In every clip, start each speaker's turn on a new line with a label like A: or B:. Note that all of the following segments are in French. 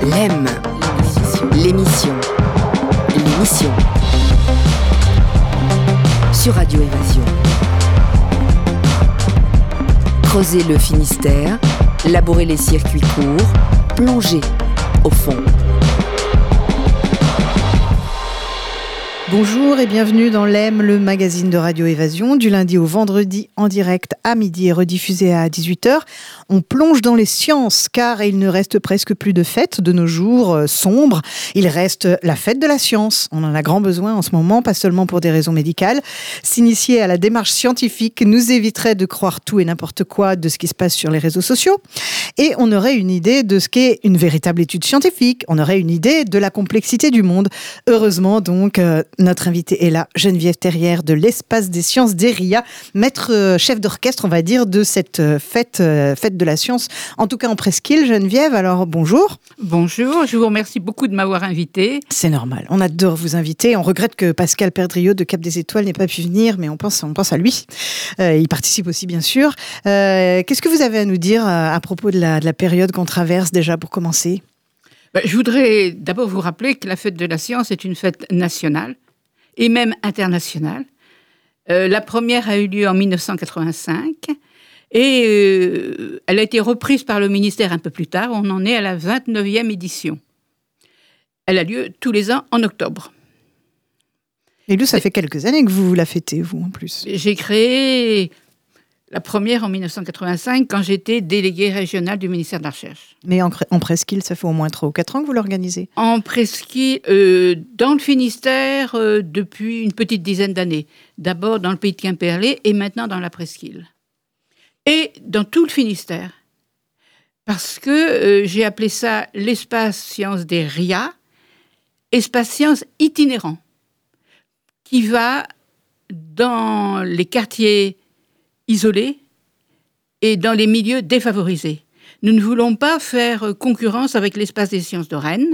A: L'EM, l'émission sur Radio Évasion. Creuser le Finistère, labourer les circuits courts, plonger au fond.
B: Bonjour et bienvenue dans l'EM, le magazine de Radio Évasion, du lundi au vendredi en direct à midi et rediffusé à 18h. On plonge dans les sciences car il ne reste presque plus de fêtes de nos jours sombres. Il reste la fête de la science. On en a grand besoin en ce moment, pas seulement pour des raisons médicales. S'initier à la démarche scientifique nous éviterait de croire tout et n'importe quoi de ce qui se passe sur les réseaux sociaux. Et on aurait une idée de ce qu'est une véritable étude scientifique. On aurait une idée de la complexité du monde. Heureusement donc, notre invitée est là, Geneviève Terrière de l'Espace des Sciences d'Eria, maître chef d'orchestre, on va dire, de cette fête de la science, en tout cas en Presqu'île. Geneviève, alors bonjour.
C: Bonjour, je vous remercie beaucoup de m'avoir invitée.
B: C'est normal, on adore vous inviter. On regrette que Pascal Perdriau de Cap des Étoiles n'ait pas pu venir, mais on pense à lui. Il participe aussi, bien sûr. Qu'est-ce que vous avez à nous dire à propos de la période qu'on traverse déjà, pour commencer ?
C: Je voudrais d'abord vous rappeler que la fête de la science est une fête nationale et même internationale. La première a eu lieu en 1985 et elle a été reprise par le ministère un peu plus tard. On en est à la 29e édition. Elle a lieu tous les ans en octobre.
B: Et nous, ça fait quelques années que vous la fêtez, vous, en plus.
C: J'ai créé la première en 1985 quand j'étais déléguée régionale du ministère de la Recherche.
B: Mais en Presqu'île, ça fait au moins 3 ou 4 ans que vous l'organisez ?
C: En Presqu'île, dans le Finistère, depuis une petite dizaine d'années. D'abord dans le pays de Quimperlé et maintenant dans la Presqu'île. Et dans tout le Finistère. Parce que j'ai appelé ça l'espace sciences des RIA, espace sciences itinérant, qui va dans les quartiers isolés et dans les milieux défavorisés. Nous ne voulons pas faire concurrence avec l'espace des sciences de Rennes,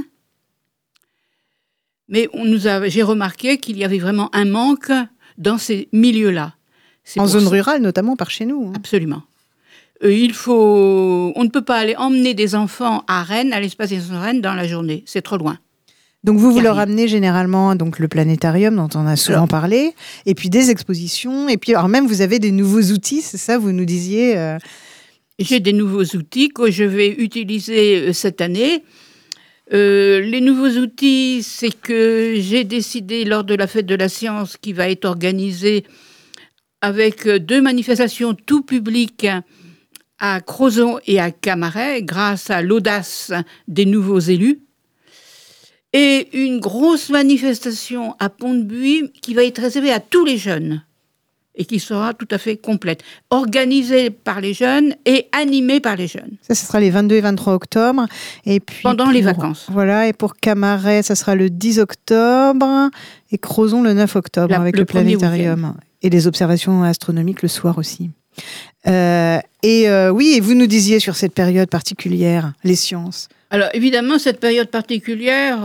C: mais j'ai remarqué qu'il y avait vraiment un manque dans ces milieux-là.
B: En zone rurale, notamment par chez nous.
C: Absolument. On ne peut pas aller emmener des enfants à Rennes, à l'espace des sciences de Rennes, dans la journée. C'est trop loin.
B: Donc vous leur amenez généralement donc le planétarium dont on a souvent parlé, et puis des expositions, et puis alors même vous avez des nouveaux outils, c'est ça, vous nous disiez
C: J'ai des nouveaux outils que je vais utiliser cette année. Les nouveaux outils, c'est que j'ai décidé lors de la fête de la science qui va être organisée avec 2 manifestations tout publiques à Crozon et à Camaret, grâce à l'audace des nouveaux élus. Et une grosse manifestation à Pont-de-Buis qui va être réservée à tous les jeunes et qui sera tout à fait complète, organisée par les jeunes et animée par les jeunes.
B: Ça, ce sera les 22 et 23 octobre. Et puis
C: pendant les vacances.
B: Voilà, et pour Camaret, ça sera le 10 octobre et Crozon le 9 octobre avec le planétarium. Et les observations astronomiques le soir aussi. Oui, et vous nous disiez sur cette période particulière, les sciences.
C: Alors évidemment, cette période particulière,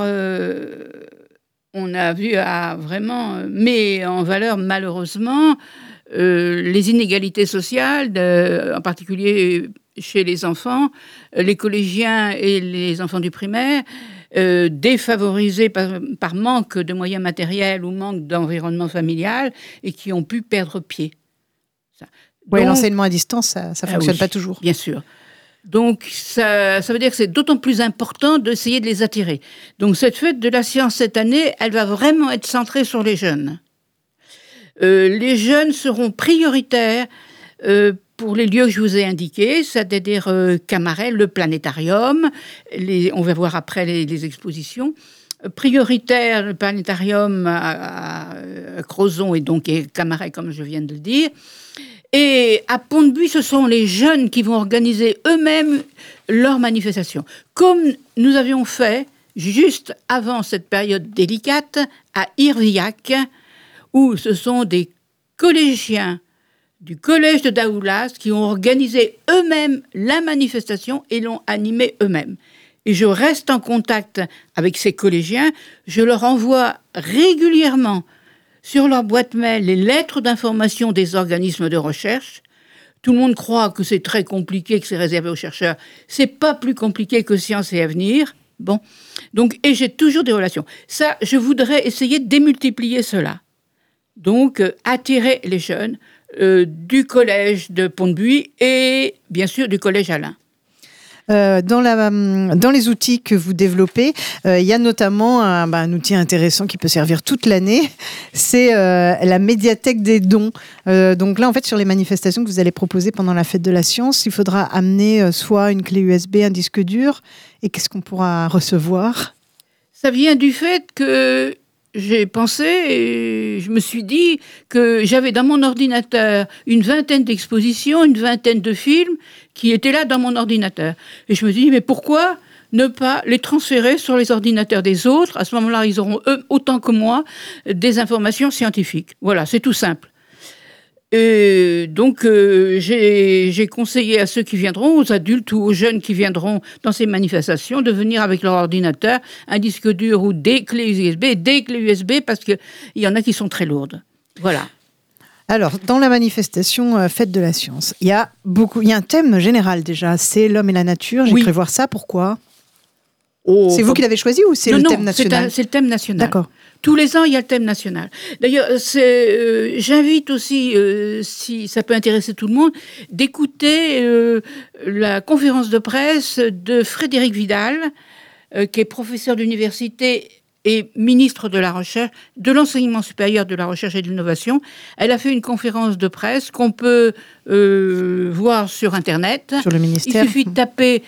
C: on a vu vraiment met en valeur malheureusement les inégalités sociales, en particulier chez les enfants, les collégiens et les enfants du primaire, défavorisés par manque de moyens matériels ou manque d'environnement familial et qui ont pu perdre pied.
B: Oui, l'enseignement à distance, ça ne fonctionne pas toujours.
C: Bien sûr. Donc, ça veut dire que c'est d'autant plus important d'essayer de les attirer. Donc, cette fête de la science cette année, elle va vraiment être centrée sur les jeunes. Les jeunes seront prioritaires pour les lieux que je vous ai indiqués, c'est-à-dire Camaret, le planétarium, on va voir après les expositions. Prioritaire, le planétarium à Crozon et donc Camaret, comme je viens de le dire. Et à Pont-de-Buis, ce sont les jeunes qui vont organiser eux-mêmes leurs manifestations. Comme nous avions fait, juste avant cette période délicate, à Irvillac, où ce sont des collégiens du collège de Daoulas qui ont organisé eux-mêmes la manifestation et l'ont animée eux-mêmes. Et je reste en contact avec ces collégiens, je leur envoie régulièrement sur leur boîte mail les lettres d'information des organismes de recherche. Tout le monde croit que c'est très compliqué, que c'est réservé aux chercheurs. C'est pas plus compliqué que Science et Avenir. Bon. Donc, et j'ai toujours des relations. Ça, je voudrais essayer de démultiplier cela. Donc, attirer les jeunes du collège de Pont-de-Buis et, bien sûr, du collège Alain.
B: Dans les outils que vous développez, il y a notamment un outil intéressant qui peut servir toute l'année, c'est la médiathèque des dons. Donc là, en fait, sur les manifestations que vous allez proposer pendant la fête de la science, il faudra amener soit une clé USB, un disque dur, et qu'est-ce qu'on pourra recevoir ?
C: Ça vient du fait que j'ai pensé et je me suis dit que j'avais dans mon ordinateur une vingtaine d'expositions, une vingtaine de films qui étaient là dans mon ordinateur. Et je me suis dit, mais pourquoi ne pas les transférer sur les ordinateurs des autres ? À ce moment-là, ils auront, eux, autant que moi, des informations scientifiques. Voilà, c'est tout simple. Et donc, j'ai conseillé à ceux qui viendront, aux adultes ou aux jeunes qui viendront dans ces manifestations, de venir avec leur ordinateur, un disque dur ou des clés USB, parce qu'il y en a qui sont très lourdes. Voilà.
B: Alors, dans la manifestation Fête de la Science, il y a un thème général déjà, c'est l'homme et la nature. J'ai cru voir ça, pourquoi ? C'est vous qui l'avez choisi ou c'est le thème national ?
C: C'est le thème national.
B: D'accord.
C: Tous les ans, il y a le thème national. D'ailleurs, j'invite aussi, si ça peut intéresser tout le monde, d'écouter la conférence de presse de Frédérique Vidal, qui est professeur d'université et ministre de la Recherche, de l'enseignement supérieur, de la recherche et de l'innovation. Elle a fait une conférence de presse qu'on peut voir sur Internet.
B: Sur le ministère.
C: Il suffit de taper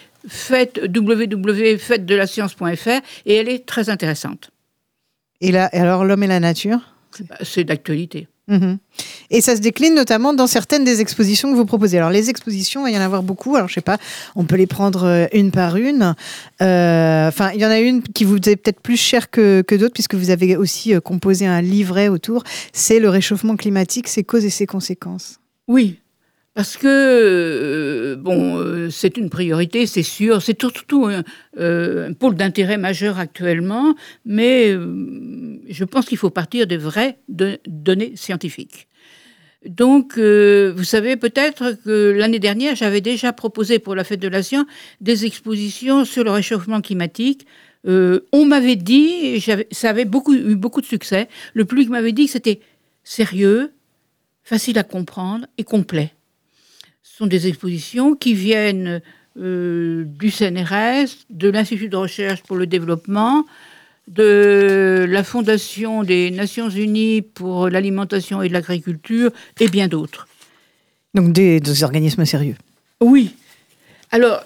C: www.fêtedelascience.fr et elle est très intéressante.
B: Et alors, l'homme et la nature ?
C: C'est d'actualité.
B: Mmh. Et ça se décline notamment dans certaines des expositions que vous proposez. Alors, les expositions, il va y en avoir beaucoup. Alors, je ne sais pas, on peut les prendre une par une. Il y en a une qui vous est peut-être plus chère que d'autres, puisque vous avez aussi composé un livret autour. C'est le réchauffement climatique, ses causes et ses conséquences.
C: Oui. Parce que, c'est une priorité, c'est sûr. C'est surtout un pôle d'intérêt majeur actuellement, mais je pense qu'il faut partir de vraies données scientifiques. Donc, vous savez peut-être que l'année dernière, j'avais déjà proposé pour la Fête de la Science des expositions sur le réchauffement climatique. On m'avait dit, ça avait eu beaucoup de succès, le public m'avait dit que c'était sérieux, facile à comprendre et complet. Ce sont des expositions qui viennent du CNRS, de l'Institut de recherche pour le développement, de la Fondation des Nations Unies pour l'alimentation et l'agriculture, et bien d'autres.
B: Donc des organismes sérieux.
C: Oui. Alors,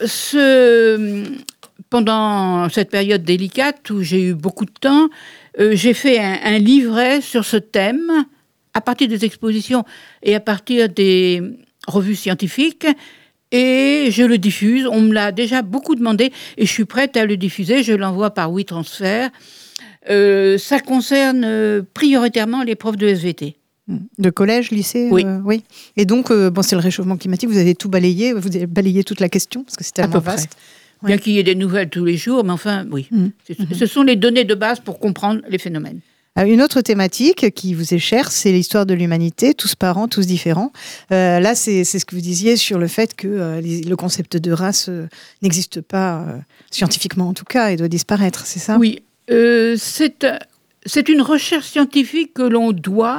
C: pendant cette période délicate où j'ai eu beaucoup de temps, j'ai fait un livret sur ce thème, à partir des expositions et à partir des revues scientifiques, et je le diffuse. On me l'a déjà beaucoup demandé et je suis prête à le diffuser. Je l'envoie par WeTransfer. Ça concerne prioritairement les profs de SVT.
B: De collège, lycée,
C: oui.
B: Oui. Et donc, c'est le réchauffement climatique. Vous avez tout balayé. Vous avez balayé toute la question parce que c'est tellement vaste.
C: Ouais. Bien qu'il y ait des nouvelles tous les jours, mais enfin, oui. Ce sont les données de base pour comprendre les phénomènes.
B: Une autre thématique qui vous est chère, c'est l'histoire de l'humanité, tous parents, tous différents. Là, c'est ce que vous disiez sur le fait que le concept de race n'existe pas, scientifiquement en tout cas, et doit disparaître, c'est ça ?
C: Oui, c'est une recherche scientifique que l'on doit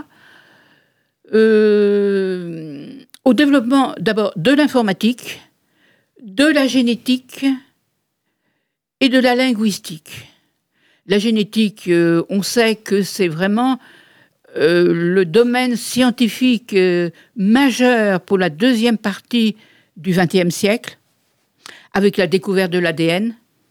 C: au développement d'abord de l'informatique, de la génétique et de la linguistique. La génétique, on sait que c'est vraiment le domaine scientifique majeur pour la deuxième partie du XXe siècle, avec la découverte de l'ADN.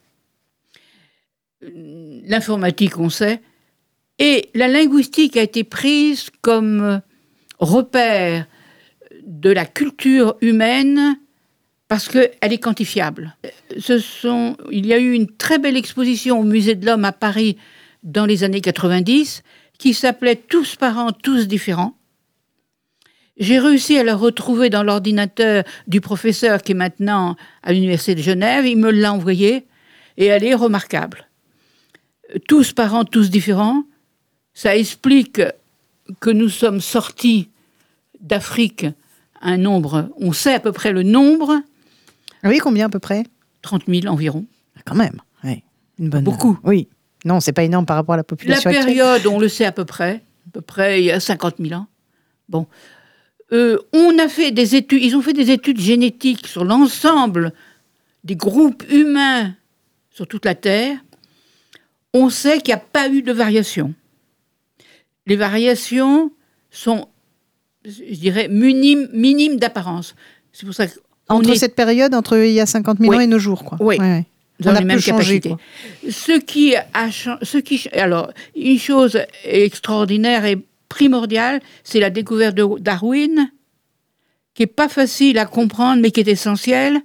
C: L'informatique, on sait. Et la linguistique a été prise comme repère de la culture humaine parce qu'elle est quantifiable. Il y a eu une très belle exposition au Musée de l'Homme à Paris dans les années 90 qui s'appelait « Tous parents, tous différents ». J'ai réussi à la retrouver dans l'ordinateur du professeur qui est maintenant à l'Université de Genève. Il me l'a envoyée et elle est remarquable. « Tous parents, tous différents », ça explique que nous sommes sortis d'Afrique un nombre, on sait à peu près le nombre.
B: Oui, combien à peu près ?
C: 30 000 environ.
B: Quand même, oui.
C: Beaucoup.
B: Oui. Non, c'est pas énorme par rapport à la population
C: La
B: actuelle.
C: période, on le sait à peu près il y a 50 000 ans. Bon. On a fait des études, ils ont fait des études génétiques sur l'ensemble des groupes humains sur toute la Terre. On sait qu'il n'y a pas eu de variation. Les variations sont, je dirais, minimes d'apparence. C'est pour ça
B: Entre cette période, entre il y a 50 000 ans et nos jours, quoi.
C: Oui.
B: Ouais.
C: Dans
B: On a
C: les
B: peu
C: mêmes
B: changé,
C: capacités.
B: quoi.
C: Alors, une chose extraordinaire et primordiale, c'est la découverte de Darwin, qui n'est pas facile à comprendre, mais qui est essentielle.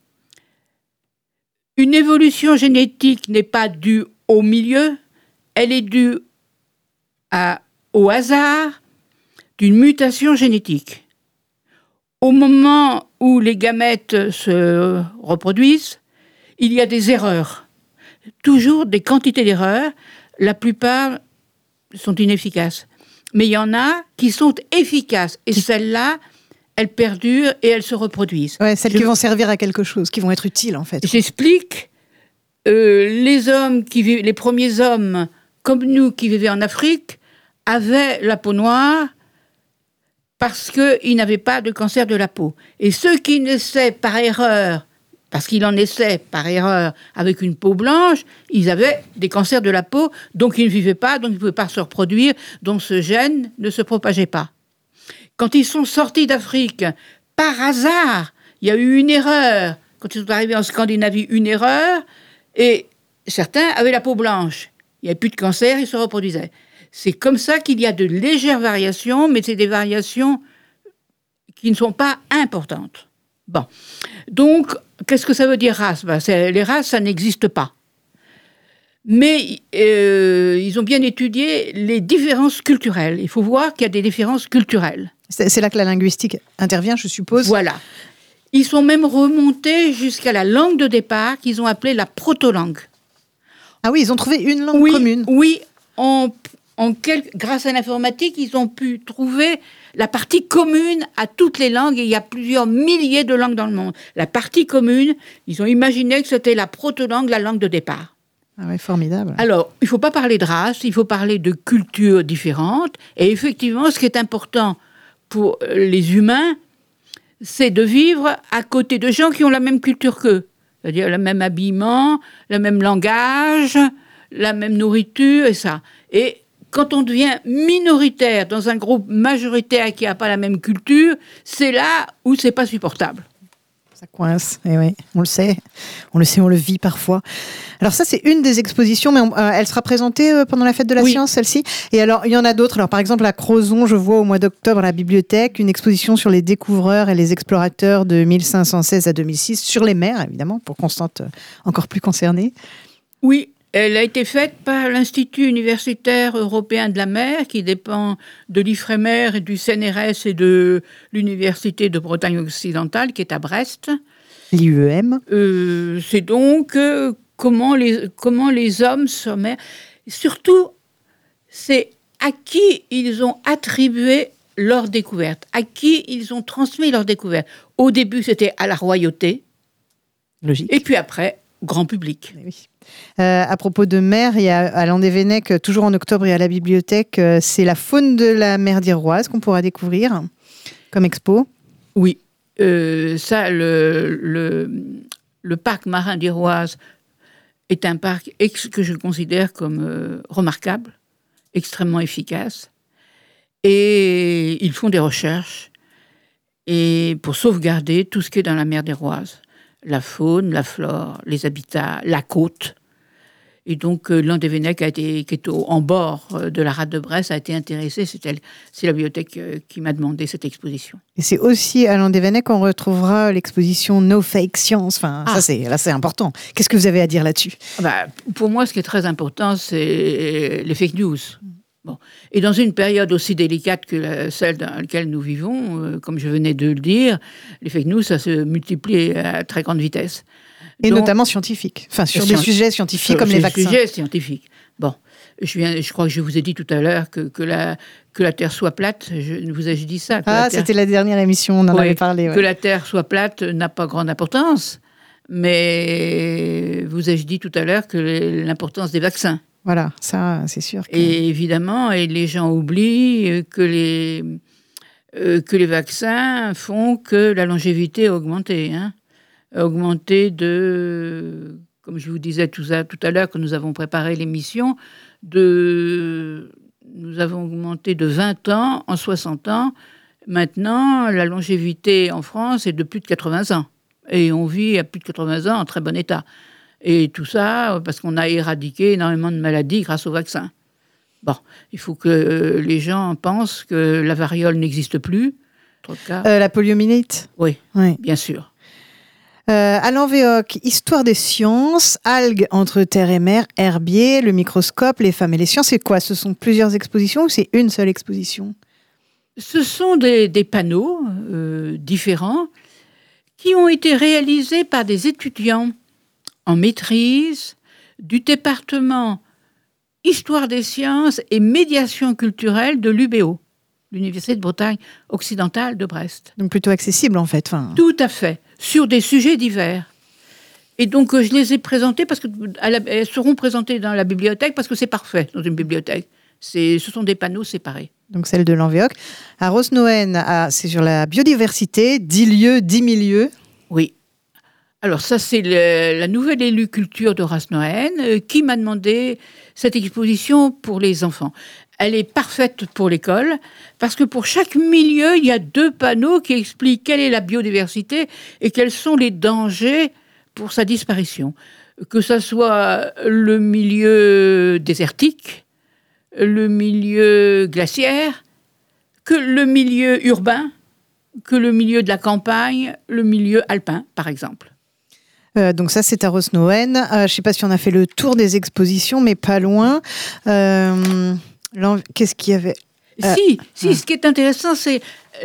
C: Une évolution génétique n'est pas due au milieu, elle est due au hasard d'une mutation génétique. Au moment où les gamètes se reproduisent, il y a des erreurs. Toujours des quantités d'erreurs. La plupart sont inefficaces. Mais il y en a qui sont efficaces. Et celles-là, elles perdurent et elles se reproduisent.
B: Ouais, celles qui vont servir à quelque chose, qui vont être utiles, en fait.
C: J'explique. Les premiers hommes, comme nous, qui vivaient en Afrique, avaient la peau noire parce qu'ils n'avaient pas de cancer de la peau. Et ceux qui naissaient par erreur, parce qu'ils en naissaient par erreur avec une peau blanche, ils avaient des cancers de la peau, donc ils ne vivaient pas, donc ils ne pouvaient pas se reproduire, donc ce gène ne se propageait pas. Quand ils sont sortis d'Afrique, par hasard, il y a eu une erreur. Quand ils sont arrivés en Scandinavie, une erreur, et certains avaient la peau blanche. Il n'y avait plus de cancer, ils se reproduisaient. C'est comme ça qu'il y a de légères variations, mais c'est des variations qui ne sont pas importantes. Bon. Donc, qu'est-ce que ça veut dire race ? Les races, ça n'existe pas. Mais ils ont bien étudié les différences culturelles. Il faut voir qu'il y a des différences culturelles.
B: C'est là que la linguistique intervient, je suppose.
C: Voilà. Ils sont même remontés jusqu'à la langue de départ qu'ils ont appelée la proto-langue.
B: Ah oui, ils ont trouvé une langue commune.
C: Oui, grâce à l'informatique, ils ont pu trouver la partie commune à toutes les langues, et il y a plusieurs milliers de langues dans le monde. La partie commune, ils ont imaginé que c'était la proto-langue, la langue de départ.
B: Ah oui, formidable.
C: Alors, il ne faut pas parler de race, il faut parler de cultures différentes, et effectivement, ce qui est important pour les humains, c'est de vivre à côté de gens qui ont la même culture qu'eux. C'est-à-dire le même habillement, le même langage, la même nourriture et ça. Et quand on devient minoritaire dans un groupe majoritaire qui n'a pas la même culture, c'est là où c'est pas supportable.
B: Ça coince, et oui, on le sait, on le vit parfois. Alors ça, c'est une des expositions, mais elle sera présentée pendant la fête de la science, celle-ci. Et alors, il y en a d'autres. Alors, par exemple, à Crozon, je vois au mois d'octobre à la bibliothèque une exposition sur les découvreurs et les explorateurs de 1516 à 2006, sur les mers, évidemment, pour Constante encore plus concernée.
C: Oui, elle a été faite par l'Institut universitaire européen de la mer, qui dépend de l'IFREMER et du CNRS et de l'Université de Bretagne occidentale, qui est à Brest.
B: L'IEM.
C: C'est donc comment les hommes sommaires... Surtout, c'est à qui ils ont attribué leur découverte, à qui ils ont transmis leur découverte. Au début, c'était à la royauté.
B: Logique.
C: Et puis après, grand public.
B: Oui. À propos de mer, il y a à Landévennec, toujours en octobre, et à la bibliothèque, c'est la faune de la mer d'Iroise qu'on pourra découvrir comme expo.
C: Oui, ça, le parc marin d'Iroise est un parc que je considère comme remarquable, extrêmement efficace. Et ils font des recherches et pour sauvegarder tout ce qui est dans la mer d'Iroise. La faune, la flore, les habitats, la côte. Et donc, Landévennec, qui est en bord de la rade de Brest, a été intéressé. C'est la bibliothèque qui m'a demandé cette exposition.
B: Et c'est aussi à Landévennec qu'on retrouvera l'exposition No Fake Science. Enfin, là, c'est important. Qu'est-ce que vous avez à dire là-dessus ?
C: Pour moi, ce qui est très important, c'est les fake news. Bon. Et dans une période aussi délicate que celle dans laquelle nous vivons, comme je venais de le dire, les fake news, ça se multiplie à très grande vitesse.
B: Et donc, notamment scientifiques. Enfin, sur des sujets scientifiques comme les vaccins.
C: Sur des sujets scientifiques. Bon, je crois que je vous ai dit tout à l'heure que la Terre soit plate. Vous ai dit ça.
B: C'était la dernière émission, on en avait parlé. Ouais.
C: Que la Terre soit plate n'a pas grande importance. Mais vous ai-je dit tout à l'heure que l'importance des vaccins.
B: Voilà, ça, c'est sûr.
C: Et évidemment, les gens oublient que les vaccins font que la longévité a augmenté. A augmenté de, comme je vous disais tout à l'heure, quand nous avons préparé l'émission, nous avons augmenté de 20 ans en 60 ans. Maintenant, la longévité en France est de plus de 80 ans. Et on vit à plus de 80 ans en très bon état. Et tout ça parce qu'on a éradiqué énormément de maladies grâce au vaccin. Bon, il faut que les gens pensent que la variole n'existe plus. Trop de cas.
B: La poliomyélite ?
C: Oui, bien sûr.
B: Alain Véoc, Histoire des sciences, algues entre terre et mer, herbier, le microscope, les femmes et les sciences, c'est quoi ? Ce sont plusieurs expositions ou c'est une seule exposition ?
C: Ce sont des panneaux différents qui ont été réalisés par des étudiants en maîtrise du département Histoire des sciences et médiation culturelle de l'UBO, l'Université de Bretagne occidentale de Brest.
B: Donc plutôt accessible en fait.
C: Tout à fait, sur des sujets divers. Et donc je les ai présentés parce qu'elles seront présentées dans la bibliothèque parce que c'est parfait dans une bibliothèque. Ce sont des panneaux séparés.
B: Donc celle de Lanvéoc. À Rosnoën, c'est sur la biodiversité, 10 lieux, 10 milieux.
C: Oui. Alors ça, c'est la nouvelle élue culture de Rosnoën qui m'a demandé cette exposition pour les enfants. Elle est parfaite pour l'école parce que pour chaque milieu, il y a 2 panneaux qui expliquent quelle est la biodiversité et quels sont les dangers pour sa disparition. Que ce soit le milieu désertique, le milieu glaciaire, que le milieu urbain, que le milieu de la campagne, le milieu alpin, par exemple.
B: Donc ça, c'est à Rosnoën. Je ne sais pas si on a fait le tour des expositions, mais pas loin. Qu'est-ce qu'il y avait ?
C: Ce qui est intéressant, c'est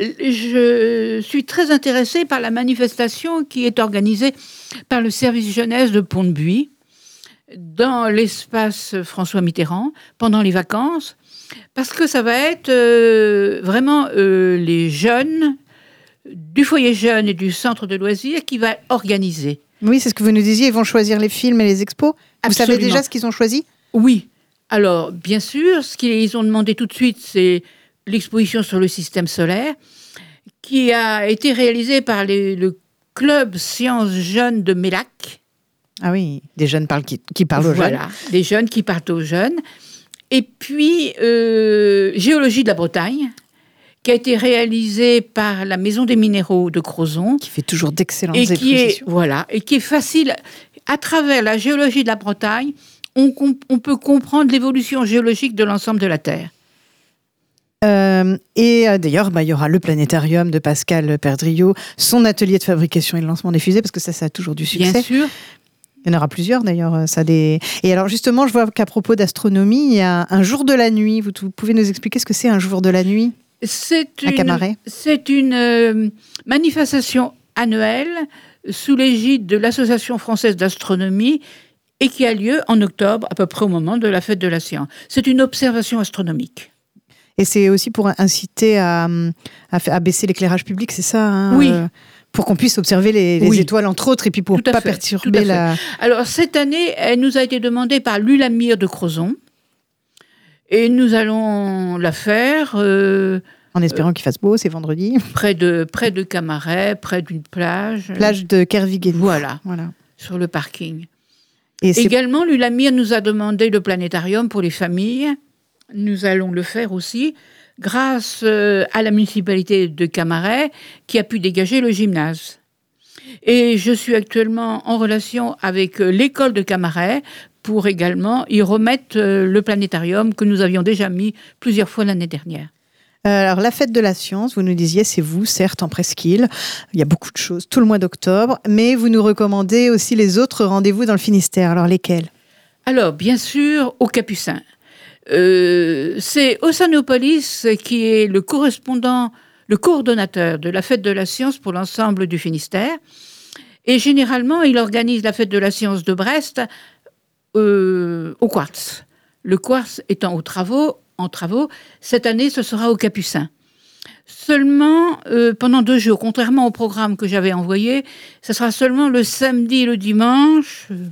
C: je suis très intéressée par la manifestation qui est organisée par le service jeunesse de Pont-de-Buis dans l'espace François Mitterrand pendant les vacances, parce que ça va être vraiment les jeunes du foyer jeune et du centre de loisirs qui va organiser.
B: Oui, c'est ce que vous nous disiez, ils vont choisir les films et les expos.
C: Absolument.
B: Vous savez déjà ce qu'ils ont choisi ?
C: Oui. Alors, bien sûr, ce qu'ils ont demandé tout de suite, c'est l'exposition sur le système solaire, qui a été réalisée par le club Sciences Jeunes de Mélac.
B: Ah oui, des jeunes qui parlent aux jeunes.
C: Voilà, des jeunes qui parlent aux jeunes. Et puis, Géologie de la Bretagne, qui a été réalisée par la Maison des Minéraux de Crozon.
B: Qui fait toujours d'excellentes expositions.
C: Et qui est facile. À travers la géologie de la Bretagne, on peut comprendre l'évolution géologique de l'ensemble de la Terre.
B: Et d'ailleurs, il y aura le planétarium de Pascal Perdriau, son atelier de fabrication et de lancement des fusées, parce que ça a toujours du succès.
C: Bien sûr.
B: Il y en aura plusieurs d'ailleurs. Et alors justement, je vois qu'à propos d'astronomie, il y a un jour de la nuit. Vous pouvez nous expliquer ce que c'est un jour de la nuit ? À Camaret.
C: C'est une manifestation annuelle sous l'égide de l'Association française d'astronomie et qui a lieu en octobre, à peu près au moment de la fête de la science. C'est une observation astronomique.
B: Et c'est aussi pour inciter à baisser l'éclairage public, c'est ça
C: Oui.
B: Pour qu'on puisse observer les étoiles, entre autres, et puis pour ne pas perturber la...
C: Alors, cette année, elle nous a été demandée par l'ULAMIR de Crozon. Et nous allons la faire...
B: en espérant qu'il fasse beau, c'est vendredi.
C: Près de Camaret, près d'une plage.
B: Plage de Kerviguenou.
C: Voilà, sur le parking.
B: Et
C: également, l'ULAMIR nous a demandé le planétarium pour les familles. Nous allons le faire aussi, grâce à la municipalité de Camaret, qui a pu dégager le gymnase. Et je suis actuellement en relation avec l'école de Camaret pour également y remettre le planétarium que nous avions déjà mis plusieurs fois l'année dernière.
B: Alors, la fête de la science, vous nous disiez, c'est vous, certes, en presqu'île. Il y a beaucoup de choses, tout le mois d'octobre. Mais vous nous recommandez aussi les autres rendez-vous dans le Finistère. Alors, lesquels ?
C: Alors, bien sûr, au Capucin. C'est Ossanopolis qui est le coordonnateur de la fête de la science pour l'ensemble du Finistère. Et généralement, il organise la fête de la science de Brest au Quartz. Le Quartz étant en travaux, cette année, ce sera au Capucin. Seulement pendant 2 jours, contrairement au programme que j'avais envoyé, ce sera seulement le samedi et le dimanche,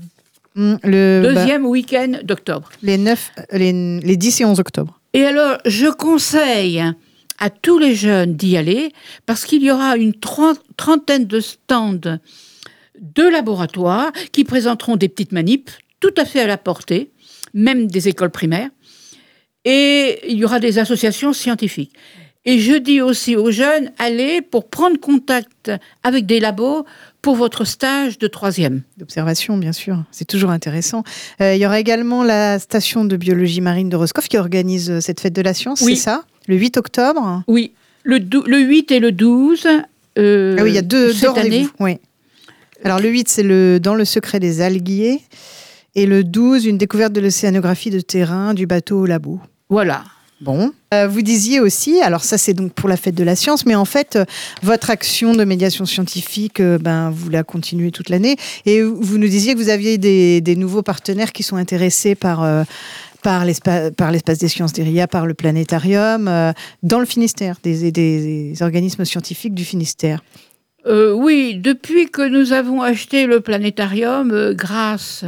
C: Deuxième week-end d'octobre.
B: Les 10 et 11 octobre.
C: Et alors, je conseille à tous les jeunes d'y aller parce qu'il y aura une trentaine de stands de laboratoires qui présenteront des petites manips tout à fait à la portée, même des écoles primaires. Et il y aura des associations scientifiques. Et je dis aussi aux jeunes, allez pour prendre contact avec des labos pour votre stage de 3e.
B: D'observation, bien sûr. C'est toujours intéressant. Il y aura également la station de biologie marine de Roscoff qui organise cette fête de la science,
C: oui.
B: C'est ça? Le 8 octobre?
C: Oui, le 8 et le 12.
B: Ah oui, il y a deux
C: cette
B: rendez-vous.
C: Année.
B: Oui. Alors le 8, c'est dans le secret des alguiers. Et le 12, une découverte de l'océanographie de terrain du bateau au labo.
C: Voilà.
B: Bon. Vous disiez aussi, alors ça c'est donc pour la fête de la science, mais en fait, votre action de médiation scientifique, vous la continuez toute l'année. Et vous nous disiez que vous aviez des nouveaux partenaires qui sont intéressés par l'espace des sciences d'Iria, par le planétarium, dans le Finistère, des organismes scientifiques du Finistère.
C: Oui, depuis que nous avons acheté le planétarium, grâce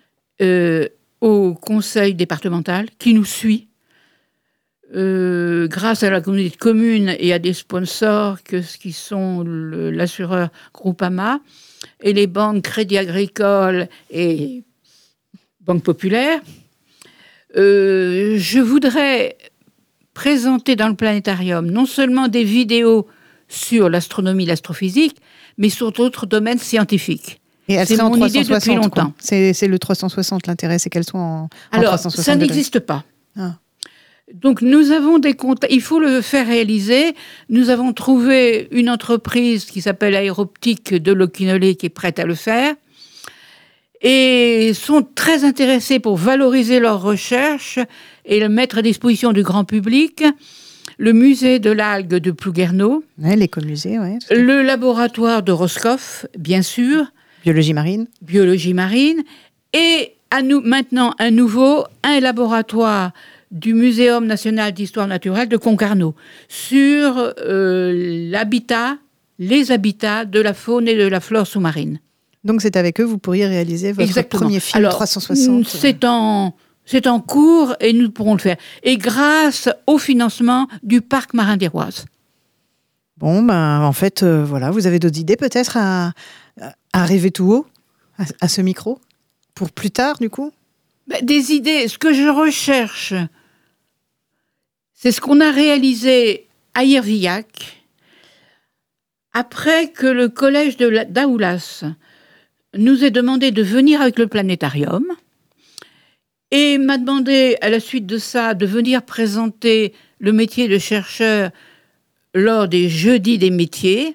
C: au conseil départemental qui nous suit, grâce à la communauté de communes et à des sponsors qui sont l'assureur Groupama et les banques Crédit Agricole et Banque Populaire, je voudrais présenter dans le planétarium non seulement des vidéos sur l'astronomie, l'astrophysique, mais sur d'autres domaines scientifiques.
B: Et elle
C: c'est
B: serait en
C: mon
B: 360,
C: idée depuis longtemps.
B: C'est le 360, l'intérêt, c'est qu'elle soit en
C: Alors,
B: 360
C: ça
B: degrés.
C: n'existe pas.
B: Ah.
C: Donc, nous avons des contacts. Il faut le faire réaliser. Nous avons trouvé une entreprise qui s'appelle Aéroptique de Locquignolet qui est prête à le faire. Et sont très intéressés pour valoriser leurs recherches et le mettre à disposition du grand public. Le musée de l'algue de Plouguerneau.
B: Ouais, l'écomusée, oui.
C: Le laboratoire de Roscoff, bien sûr.
B: Biologie marine.
C: Biologie marine. Et maintenant, un laboratoire du Muséum national d'histoire naturelle de Concarneau sur les habitats de la faune et de la flore sous-marine.
B: Donc c'est avec eux vous pourriez réaliser votre
C: Exactement.
B: premier film. Alors, 360.
C: C'est en cours et nous pourrons le faire. Et grâce au financement du parc marin d'Iroise.
B: Bon, en fait, voilà, vous avez d'autres idées peut-être à rêver tout haut, à ce micro, pour plus tard, du coup?
C: Des idées. Ce que je recherche, c'est ce qu'on a réalisé à Irvillac, après que le collège d'Aoulas nous ait demandé de venir avec le planétarium, et m'a demandé, à la suite de ça, de venir présenter le métier de chercheur lors des jeudis des métiers.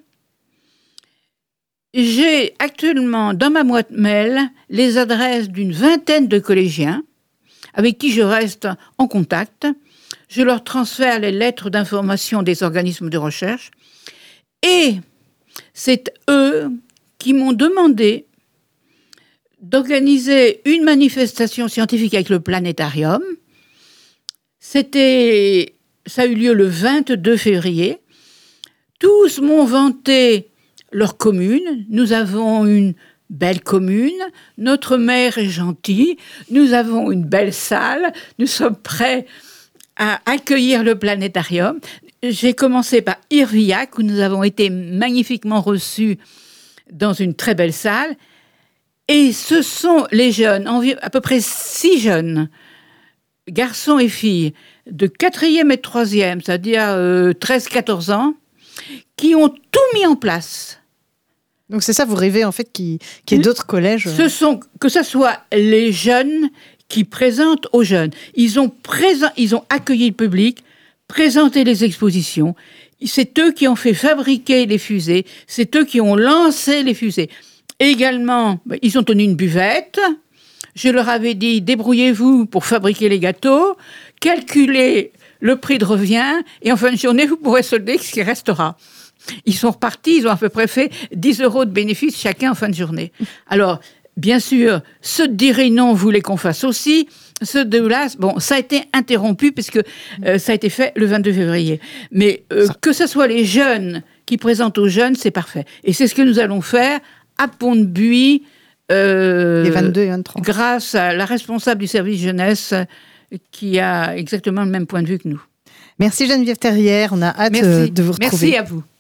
C: J'ai actuellement dans ma boîte mail les adresses d'une vingtaine de collégiens avec qui je reste en contact. Je leur transfère les lettres d'information des organismes de recherche. Et c'est eux qui m'ont demandé d'organiser une manifestation scientifique avec le planétarium. Ça a eu lieu le 22 février. Tous m'ont vanté leur commune. Nous avons une belle commune. Notre maire est gentil. Nous avons une belle salle. Nous sommes prêts à accueillir le planétarium. J'ai commencé par Irvillac, où nous avons été magnifiquement reçus dans une très belle salle. Et ce sont les jeunes, à peu près 6 jeunes, garçons et filles, de 4e et de 3e, c'est-à-dire 13-14 ans, qui ont tout mis en place.
B: Donc c'est ça, vous rêvez en fait qu'il y ait d'autres collèges
C: Que ce soit les jeunes qui présentent aux jeunes. Ils ont accueilli le public, présenté les expositions. C'est eux qui ont fait fabriquer les fusées. C'est eux qui ont lancé les fusées. Également, ils ont tenu une buvette. Je leur avais dit, débrouillez-vous pour fabriquer les gâteaux, calculez le prix de revient, et en fin de journée, vous pourrez solder ce qui restera. Ils sont repartis, ils ont à peu près fait 10 € de bénéfice chacun en fin de journée. Alors, bien sûr, ceux de Dirinon voulaient qu'on fasse aussi. Ceux de Oulas, ça a été interrompu puisque ça a été fait le 22 février. Mais que ce soit les jeunes qui présentent aux jeunes, c'est parfait. Et c'est ce que nous allons faire à Pont-de-Buis
B: Les 22 et 23.
C: Grâce à la responsable du service jeunesse qui a exactement le même point de vue que nous.
B: Merci Geneviève Terrière, on a hâte de vous retrouver.
C: Merci à vous.